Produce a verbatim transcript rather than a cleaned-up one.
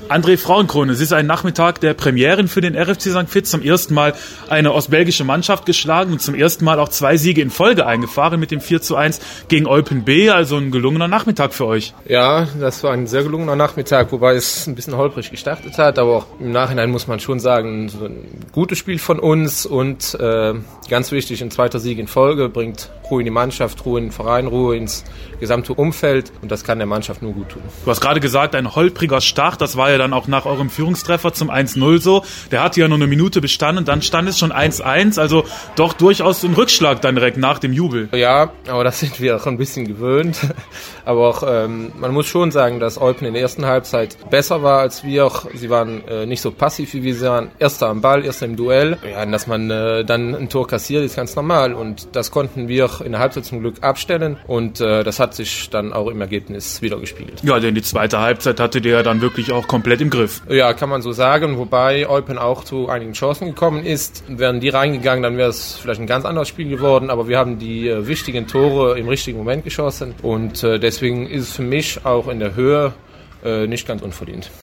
André Frauenkrone, es ist ein Nachmittag der Premieren für den R F C Sankt Vith. Zum ersten Mal eine ostbelgische Mannschaft geschlagen und zum ersten Mal auch zwei Siege in Folge eingefahren mit dem vier zu eins gegen Eupen B. Also ein gelungener Nachmittag für euch. Ja, das war ein sehr gelungener Nachmittag, wobei es ein bisschen holprig gestartet hat. Aber auch im Nachhinein muss man schon sagen, so ein gutes Spiel von uns und äh, ganz wichtig, ein zweiter Sieg in Folge bringt Ruhe in die Mannschaft, Ruhe in den Verein, Ruhe ins gesamte Umfeld und das kann der Mannschaft nur gut tun. Du hast gerade gesagt, ein holpriger Start, das war ja dann auch nach eurem Führungstreffer zum eins null so. Der hatte ja nur eine Minute bestanden und dann stand es schon eins eins, also doch durchaus ein Rückschlag dann direkt nach dem Jubel. Ja, aber das sind wir auch ein bisschen gewöhnt. Aber auch, ähm, man muss schon sagen, dass Eupen in der ersten Halbzeit besser war als wir. Sie waren äh, nicht so passiv wie wir, sie waren Erster am Ball, Erster im Duell. Ja, und dass man äh, dann ein Tor kassiert, ist ganz normal und das konnten wir in der Halbzeit zum Glück abstellen und äh, das hat sich dann auch im Ergebnis wiedergespiegelt. Ja, denn die zweite Halbzeit hattet ihr ja dann wirklich auch komplett im Griff. Ja, kann man so sagen, wobei Eupen auch zu einigen Chancen gekommen ist. Wären die reingegangen, dann wäre es vielleicht ein ganz anderes Spiel geworden, aber wir haben die äh, wichtigen Tore im richtigen Moment geschossen und äh, deswegen ist es für mich auch in der Höhe äh, nicht ganz unverdient.